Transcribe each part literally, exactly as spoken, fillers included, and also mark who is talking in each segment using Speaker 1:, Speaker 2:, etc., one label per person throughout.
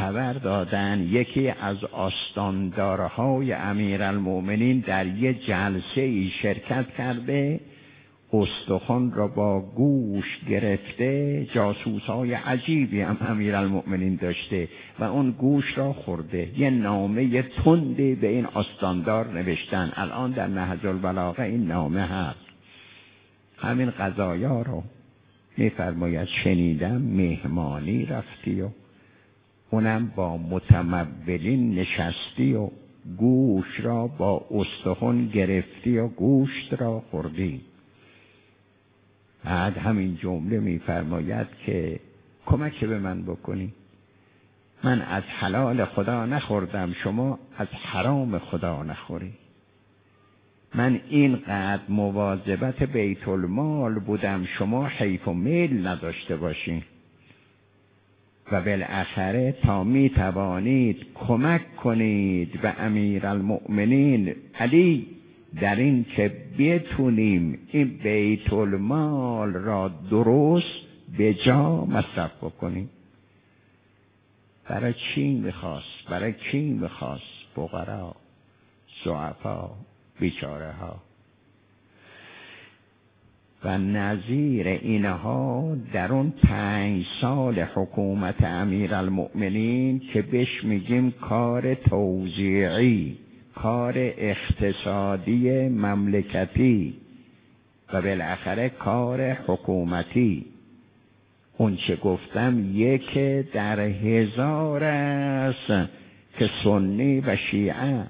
Speaker 1: خبر دادن یکی از آستاندارهای امیرالمؤمنین در یه جلسه ای شرکت کرده، استخوان را با گوش گرفته، جاسوسای عجیبی هم امیرالمؤمنین داشته و اون گوش را خورده. یه نامه تندی به این آستاندار نوشتن، الان در نهج البلاغه این نامه هست. همین قضایا رو میفرماید شنیدم مهمانی رفتی و اونم با متمولین نشستی و گوش را با استخوان گرفتی و گوشت را خوردی. بعد همین جمله میفرماید که کمک به من بکنی، من از حلال خدا نخوردم، شما از حرام خدا نخوری. من اینقدر مواظبت بیت المال بودم، شما حیف و میل نداشته باشین و بالاخره تا می توانید کمک کنید به امیرالمؤمنین علی در این که بتونیم این بیت المال را درست به جا مصرف بکنیم. برای چی میخواست؟ برای کی میخواست؟ فقرا، ضعفا، بیچاره ها. و نظیر اینها در اون پنج سال حکومت امیرالمؤمنین که بهش میگیم کار توزیعی، کار اقتصادی مملکتی و بالاخره کار حکومتی، اون چه گفتم یک در هزار است که سنی و شیعه،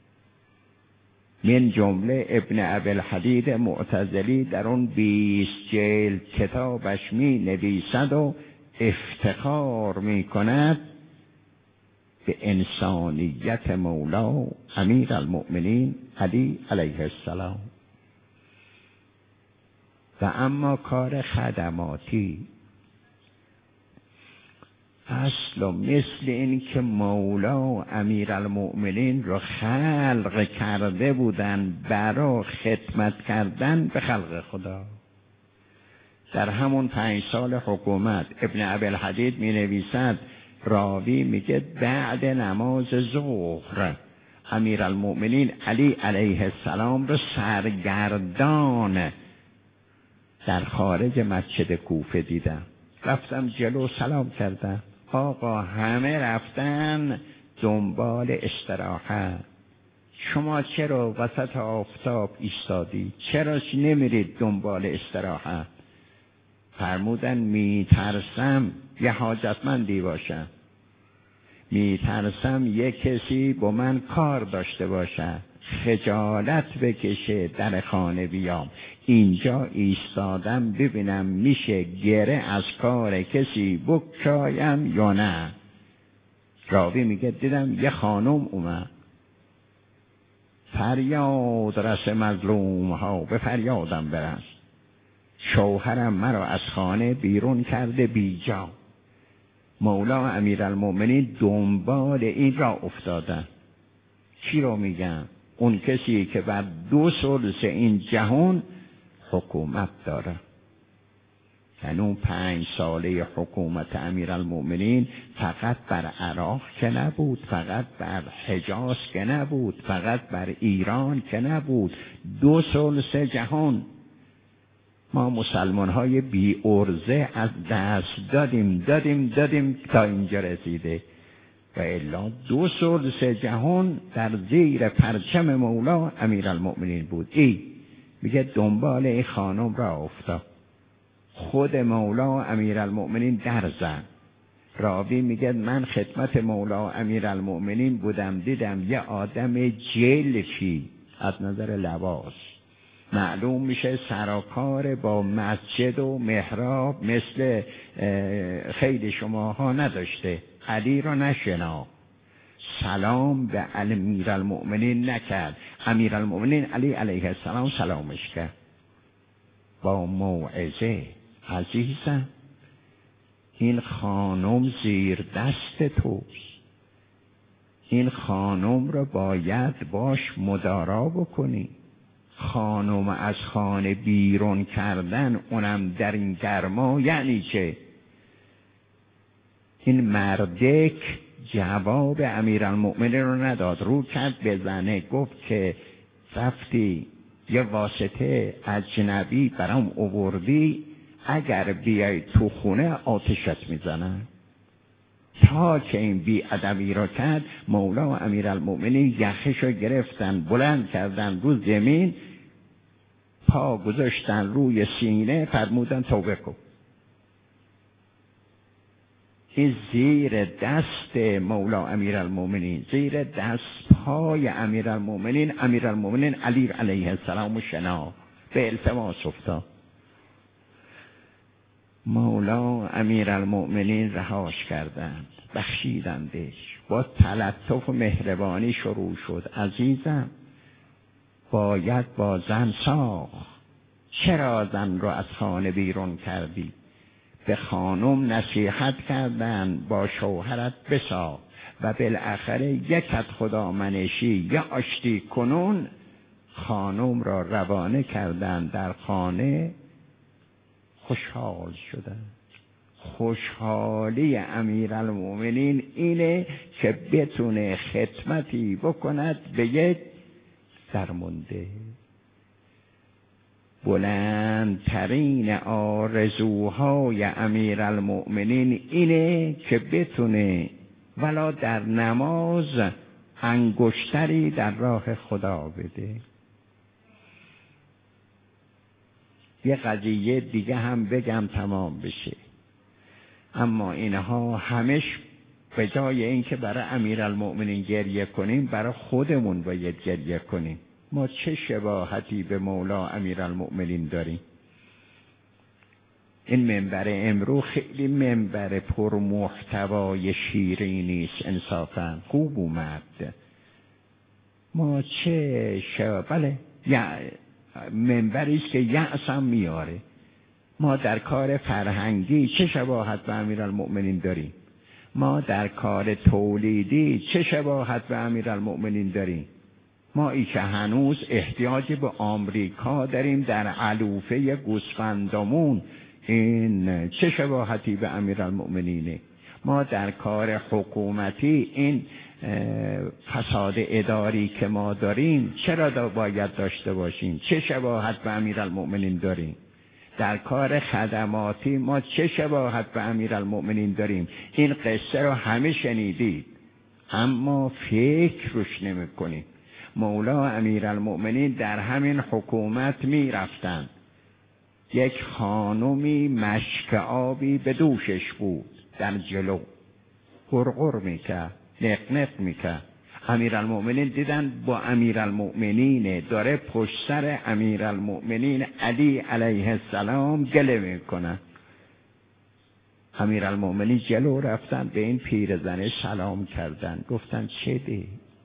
Speaker 1: من جمله ابن ابوالحدید معتزلی در اون بیست جلد کتابش می نویسد و افتخار می کند به انسانیت مولا امیرالمؤمنین علی علیه السلام. و اما کار خدماتی اصل و مثل این که مولا امیرالمؤمنین رو خلق کرده بودن برای خدمت کردن به خلق خدا. در همون پنج سال حکومت ابن ابوالحدید می نویسد، راوی میگه بعد نماز ظهر امیرالمؤمنین علی علیه السلام رو سرگردان در خارج مسجد کوفه دیدم، رفتم جلو سلام کردم، آقا همه رفتن دنبال استراحت، شما چرا وسط آفتاب ایستادی؟ چرا نمیرید دنبال استراحت؟ فرمودن میترسم یه حاجتمندی باشم، میترسم یه کسی با من کار داشته باشه، خجالت بکشه در خانه بیام، اینجا ایستادم ببینم میشه گره از کار کسی بکشایم یا نه. راوی میگه دیدم یه خانم اومد، فریاد رس مظلوم ها، به فریادم برس، شوهرم مرا از خانه بیرون کرده بیجا. مولا امیرالمؤمنین دنبال این را افتادن. چی رو میگن؟ اون کسی که بر دو ثلث این جهان حکومت داره. یعنی اون پنج ساله حکومت امیرالمؤمنین فقط بر عراق که نبود، فقط بر حجاز که نبود، فقط بر ایران که نبود، دو ثلث جهان. ما مسلمان های بی ارزه از دست دادیم دادیم دادیم تا اینجا رسیده و الا دو ثلث جهان در زیر پرچم مولا امیرالمؤمنین بود. ای میگه دنبال این خانم را افتاد، خود مولا امیرالمؤمنین در زد. راوی میگه من خدمت مولا امیرالمؤمنین بودم، دیدم یه آدم جلفی از نظر لباس، معلوم میشه سراکار با مسجد و محراب مثل خیلی شماها نداشته، علی را نشنا، سلام به امیرالمؤمنین نکرد، امیرالمؤمنین علی علیه السلام سلامش کرد با موعظه. عزیزم این خانم زیر دست توست، این خانم را باید باش مدارا بکنی. خانم از خانه بیرون کردن، اونم در این گرما، یعنی چه؟ این مردک جواب امیرالمؤمنین رو نداد، رو کرد به زنه، گفت که رفتی یه واسطه اجنبی برام آوردی، اگر بیای تو خونه آتشت میزنن. تا که این بی ادبی را کرد، مولا و امیرالمؤمنین یخشو گرفتن، بلند کردن رو زمین، پا گذاشتن روی سینه، فرمودن توبه کن. این زیر دست مولا امیرالمؤمنین، زیر دست پای امیرالمؤمنین، امیرالمؤمنین علی علیه السلام و شنا به التماس افتاد. مولا امیرالمؤمنین رهاش کردند، بخشیدندش، با تلطف و مهربانی شروع شد. عزیزم باید با زن ساخت، چرا زن رو از خانه بیرون کردی؟ به خانم نصیحت کردن با شوهرت بساخت و بالاخره یکت خدا منشی یا آشتی کنون خانم را روانه کردن در خانه. خوشحال شدن. خوشحالی امیرالمؤمنین اینه که بتونه خدمتی بکند به یک درمونده. بلندترین آرزوهای امیرالمؤمنین اینه که بتونه ولا در نماز انگشتری در راه خدا بده. یه قضیه دیگه هم بگم تمام بشه. اما اینها همش به جای اینکه برای امیرالمؤمنین گریه کنیم، برای خودمون باید گریه کنیم. ما چه شباهتی به مولا امیرالمؤمنین داریم؟ این منبر امروز خیلی منبر پرمحتوای شیرینی است، انصافا خوب اومد. ما چه شباهت، بله منبری است که یأس هم میاره. ما در کار فرهنگی چه شباهت به امیرالمؤمنین داریم؟ ما در کار تولیدی چه شباهت به امیرالمؤمنین داریم؟ ما ای که هنوز احتیاج به آمریکا داریم در علوفه گوسفندمون، این چه شباهتی به امیرالمؤمنینه؟ ما در کار حکومتی این فساد اداری که ما داریم چرا باید داشته باشیم؟ چه شباهت به امیرالمؤمنین داریم؟ در کار خدماتی ما چه شباهت به امیرالمؤمنین داریم؟ این قصه رو همه شنیدید اما فکر روش نمی کنید. مولا امیرالمؤمنین در همین حکومت می رفتن، یک خانومی مشک آبی به دوشش بود، در جلو غرغر میکرد، نق نق میکرد. امیرالمؤمنین دیدن با امیرالمؤمنین داره پشت سر امیرالمؤمنین علی علیه السلام گله میکنن. امیرالمؤمنین جلو رفتن، به این پیرزنه سلام کردن، گفتن چه دی؟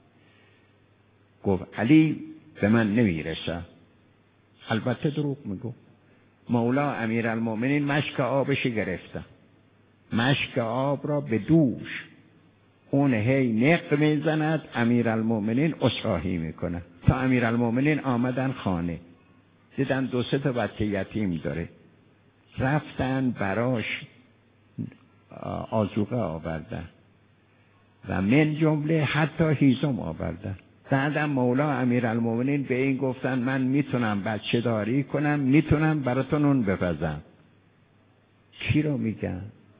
Speaker 1: گفت علی به من نمیرسه. البته دروغ میگو. مولا امیرالمؤمنین مشک آبش گرفتن، مشک آب را به دوش، اون هی نق میزند، امیرالمؤمنین عذرخواهی میکنه. تا امیرالمؤمنین آمدن خانه، دیدن دو سه تا بچه یتیم داره، رفتن براش آذوقه آوردن و من جمله حتی هیزم آوردن. بعدم مولا امیرالمؤمنین به این گفتن من میتونم بچه داری کنم، میتونم براتون اون بپزم. کی رو میگن؟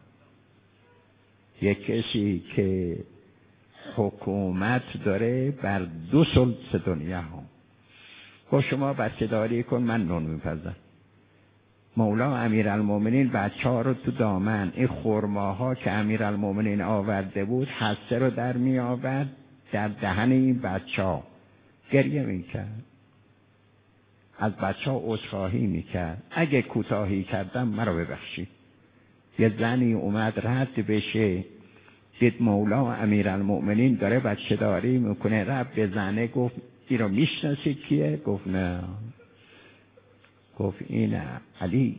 Speaker 1: یک کسی که حکومت داره بر دو ثلث دنیا هم. با شما بچه داری کن، من نون میپزم. مولا امیرالمؤمنین بچه ها رو تو دامن، این خرماها که امیرالمؤمنین آورده بود حسه رو در می آورد در دهن این بچه ها، گریه میکرد، از بچه ها عذرخواهی میکرد، اگه کوتاهی کردم مرا ببخشید. یه زنی اومد رد بشه، دید مولا امیرالمؤمنین داره بچه داری میکنه، رد به زنه، گفت این رو میشناسی کیه؟ گفت نه. گفت اینه علی.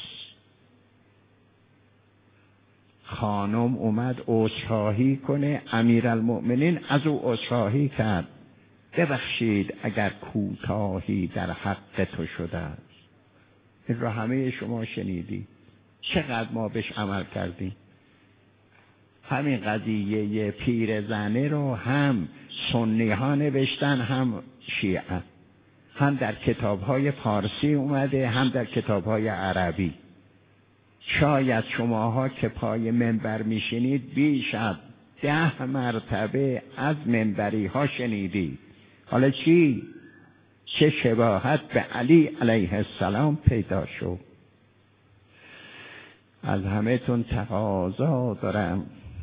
Speaker 1: خانم اومد عذرخواهی کنه، امیرالمؤمنین از او عذرخواهی کرد، ببخشید اگر کوتاهی در حق تو شده است. این را همه شما شنیدی. چقدر ما بهش عمل کردیم؟ همین قضیه پیر زنه رو هم سنی ها نوشتن هم شیعه، هم در کتاب های فارسی اومده هم در کتاب های عربی. شاید شماها که پای منبر میشینید بیش از ده مرتبه از منبری ها شنیدید. حالا چی؟ چه شباهت به علی علیه السلام پیدا شد. از همه تون تقاضا دارم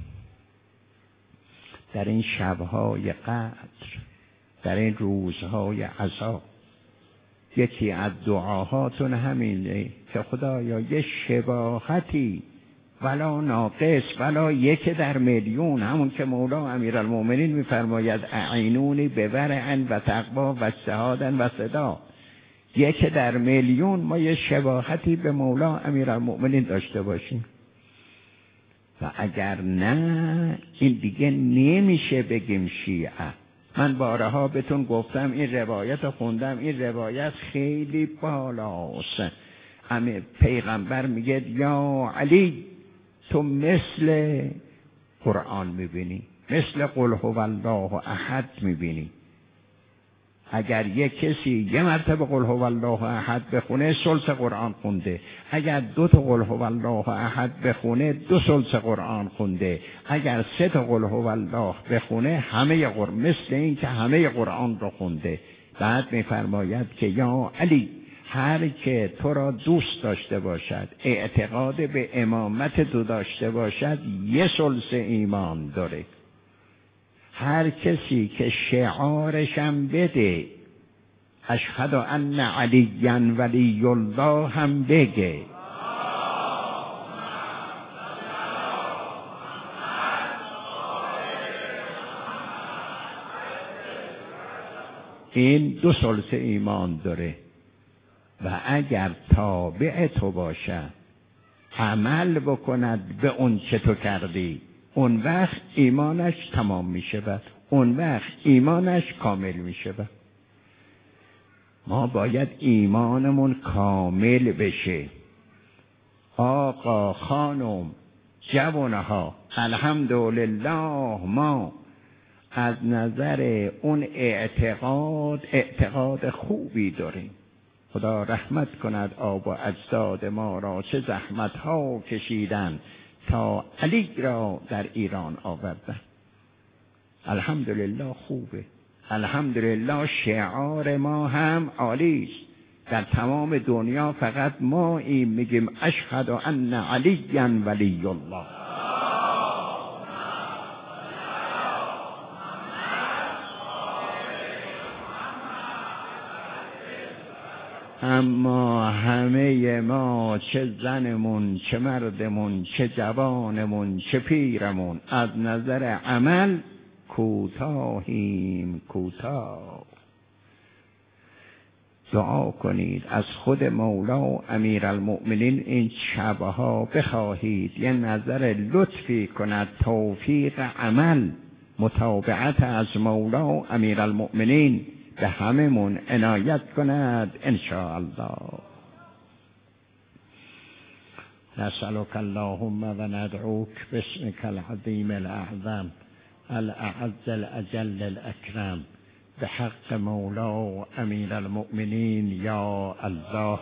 Speaker 1: در این شبهای قدر، در این روزهای عزا، یکی از دعاهاتون همینه که خدایا یه شباهتی ولا ناقص ولا یک در میلیون، همون که مولا امیرالمومنین میفرماید اعینونی بورع و تقوا و اجتهاد و صدا، یک در میلیون ما یه شباهتی به مولا امیرالمومنین داشته باشیم. و اگر نه این دیگه نمیشه بگیم شیعه. من بارها بهتون گفتم این روایت رو خوندم، این روایت خیلی بالاست. همه پیغمبر میگه یا علی تو مثل قرآن میبینی، مثل قل هو الله احد میبینی. اگر یک کسی یه مرتبه قل هو الله احد بخونه ثلث قرآن خونده، اگر دو تا قل هو الله احد بخونه دو ثلث قرآن خونده، اگر سه تا قل هو الله بخونه همه قرآن، مثل این که همه قرآن رو خونده. بعد میفرماید که یا علی هر که تو را دوست داشته باشد، اعتقاد به امامت تو داشته باشد، یه ثلث ایمان داره. هر کسی که شعارشم بده اشهد ان علی ولی الله هم بگه، این دو ثلث ایمان داره. و اگر تابع تو باشد، عمل بکند به اون چه تو کردی، اون وقت ایمانش تمام میشه و اون وقت ایمانش کامل میشه. و ما باید ایمانمون کامل بشه. آقا خانم جوانها الحمدلله ما از نظر اون اعتقاد اعتقاد خوبی داریم. خدا رحمت کند آب و اجداد ما را، چه زحمت ها کشیدن تا علی را در ایران آوردن. الحمدلله خوبه، الحمدلله شعار ما هم عالی است. در تمام دنیا فقط ما این میگیم اشهد ان علی ولی الله. اما همه ما، چه زنمون، چه مردمون، چه جوانمون، چه پیرمون، از نظر عمل کوتاهیم، کوتاه. دعا کنید از خود مولا امیرالمؤمنین این شبها بخواهید یه نظر لطفی کند، توفیق عمل متابعت از مولا امیرالمؤمنین به هممون عنایت کند انشاءالله. نسألك اللهم و ندعوك باسمك العظیم الاعظم الاعز الاجل الاکرم بحق مولا امیرالمؤمنین یا الله.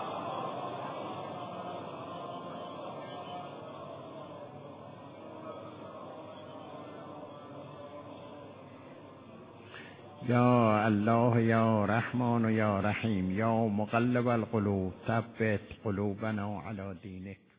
Speaker 1: یا الله یا رحمان یا رحیم یا مقلب القلوب ثبت قلوبنا علی دینک.